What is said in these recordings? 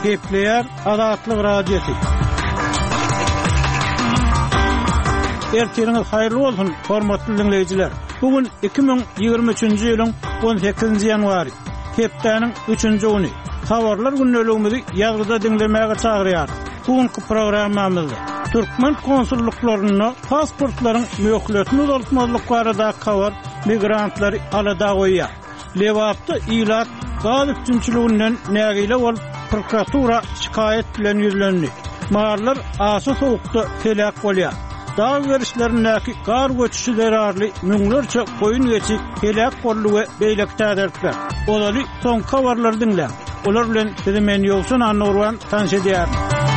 Gepleyer Azatlyk Radiosu. Erteniňiz haýyrly bolsun, hormatly dinleýijiler. Bugün 2023-nji ýylyň 18-nji ýanwary, hepdeniň 3-nji güni. Habarlar günnäligimizi ýazgyda dinlemäge çagyrýar. Bugünkü programmamyzda Türkmen konsulluklarına pasportlaryň möhletini uzatmazlyk barada habar migrantlary alada goýýar. Lewapda ilat gaz üçinçiliginden nägile bolup prokuratura şikayet bilen ýüzlendi. Maarlar asy sowukda felak bolýar. Dağ verişlerindeki gar göçüşü zararlı müňlerçe koyun geçip felak boldy we beýlekdädirler. Olary son habarlar dinlen. Olar bilen men ýolsun annorwan tanış edýär.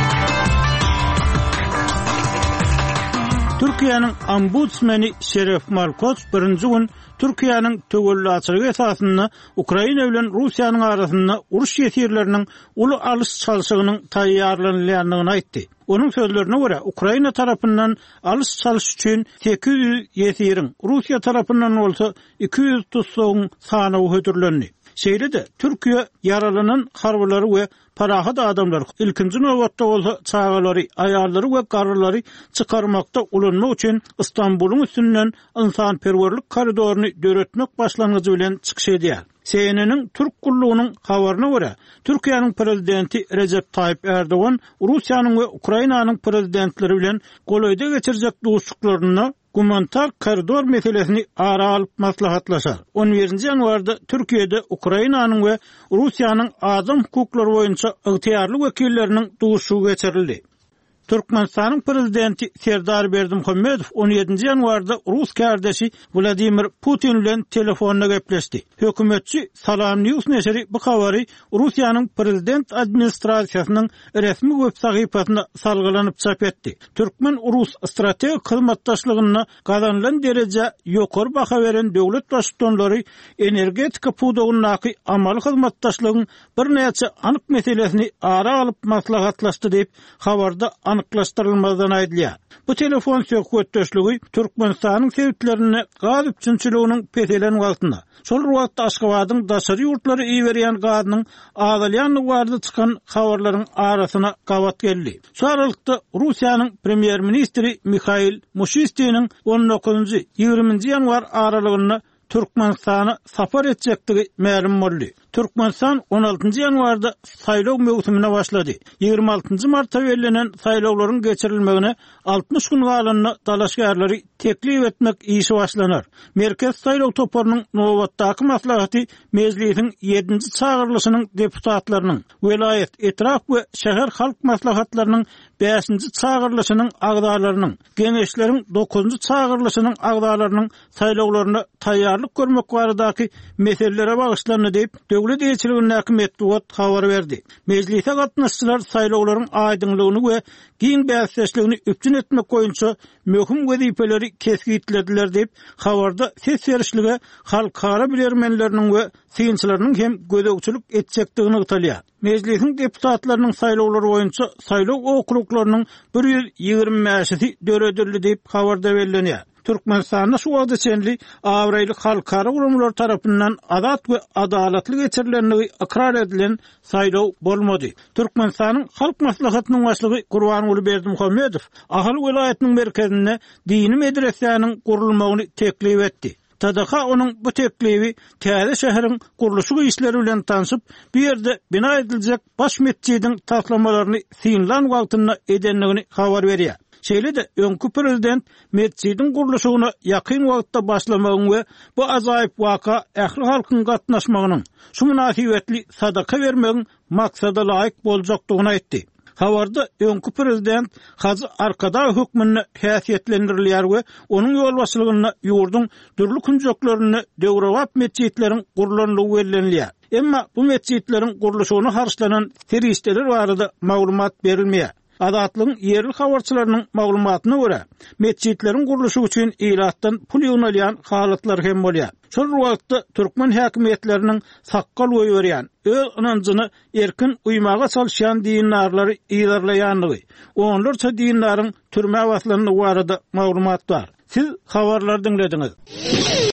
Türkiýanyň ombudsmani Şeref Malkoç birinji gün Türkiýanyň tögüllüçiligi esasyny Ukraina bilen Russiýanyň arasynda uruş ýetirleriniň uly alys çalyşygynyň taýýarlanýanlygyny aýtdy. Onun sözlerine göre Ukraina tarafından alış çalış üçün 800 yetirin, Rusya tarafından olsa 200 tutsuğun sanağı hödürlendi. Şeyle de Türkiye yaralanan harbaları ve parahat adamlar ilkinci nöbetde olsa çağaları, ayarları ve kararları çıkarmakta ulanmak için İstanbul'un üstünden insanperverlik koridorunu döretmek başlangıcı bilen çıkış edýär. CNN'in Türk kulluğunun habarına göre Türkiye'nin prezidenti Recep Tayyip Erdoğan, Rusya'nın ve Ukrayna'nın prezidentleri bilen golayda geçirecek dostluklarına humanitar koridor meselesini ara alıp maslahatlaşar. 11. yanvarda Türkiye'de Ukrayna'nın ve Rusya'nın adam hukukları boyunca ihtiyarlı vekillerinin duruşu geçirildi. Türkmenistan'ın prezidenti Serdar Berdimuhamedov 17. yanvarda Rus kardeşi Vladimir Putin bilen telefonla gepleşdi. Hökümetçi Salam News neşri bu habary Russiýanyň prezident administrasiýasynyň resmi web sahypasynda salgylanyp çap etdi. Türkmen-Rus strategik hyzmatdaşlygyna gazanlan derece ýokary baha beren döwlet başçylary energetika pudugynyňky amaly hyzmatdaşlygyň bir näçe anyk meselesini ara alyp maslahatlaşdy diýip habarda anyklaşdyrylmadan aýdylýar. Bu telefon söhbetdeşligi Türkmenistanyň sebitlerini gaz üçinçiliginiň petelen wagtynda. Şol wagtda Aşgabatyň daşary ýurtlary iýerýän gazynyň azalýanlygy barada çykan habarlaryň arasyna gawat geldi. Şu aralykda Russiýanyň premier ministri Mikhail Mushistiniň 19-20 ýanwar aralygyny Türkmenistana sapar etjektigi ma'lum boldy. Türkmenistan 16. ýanwarda saýlaw mewsümine başlady. 26. martda belirlenen saýlawlaryň geçirilmegine 60 gün galanyny dalaşgarlary teklip etmek işi başlanar. Merkez saýlaw toparynyň nowatdaky maslahaty meclisiň 7-nji çağırylışynyň deputatlarynyň, welayet, etraf we şäher halk maslahatlarynyň 5-nji çağırylışynyň agdalarynyň, geňeşleriň 9-njy çağırylışynyň agdalarynyň saýlawlaryna taýýarlyk görmek baradaky meselelere bagışlanyny diýip döwlet ýetirliginiň häkimet habar berdi. Meclise gatnaşçylar saýlawlaryň aýdynlygyny we giň bäsleşligini üpçün etmek boýunça möhüm wezipeleri kesgitlediler diýip habarda ses berişlige halkara bilermenleriniň we synçylarynyň hem gödөгçülük etjekdigini ýytalýar. Meclisiň deputatlarynyň saýlawlary boýunça saýlaw okruklarynyň 125-i döredildi diýip habarda belirlenýär. Türkmenistanda şu wagtda çenli awraýly halkara gurumlar tarapyndan azat we adalatly geçirilenligi ikrar edilen saýlaw bolmady. Türkmenistanyň halk maslahatynyň başlygy Gurbanuly Berdimuhamedov ahal welaýatynyň merkezine dini medresäniň gurulmagyny teklip etdi. Tadaka onun bu teklibi täze şäheriň guruluşy işleri bilen tanışyp bir ýerde bina ediljek baş mescidiň taslamalarını Finland wagtynda edenligini habar berýär. Şeýle de öňkü prezident mescidiň guruluşyna ýakyn wagtda başlamagyny we bu azaýyp waka ähli halkyň gatnaşmagynyň, şu münasibetli sadaka bermegiň maksada laýyk boljakdygyny aýtdy. Habarda öňkü prezident Hacı Arkada hökmüne häsiýetlendirilýär we onuň ýolbaşçylygyna ýurdun dürli künjeklerini döwrewap mescitleriň gurulanlygy belirlenýär. Emma bu mescitleriň guruluşyna harçlanan teristler barada maglumat berilmeýär. Adatlyň ýerli habarçylarynyň maglumatyna görä, mescitleriň guruluşy üçin ilatdan pul ýönelýän halatlar hem bolýar. Şol wagtda Türkmen häkimetleriniň sakkal goýberýän, öz inançyny erkin uymaga çalışan dinarlary ýerleýänligi, onlarça dinlaryň türme waslanyny barada maglumat bar. Siz habarlar dinlediňiz.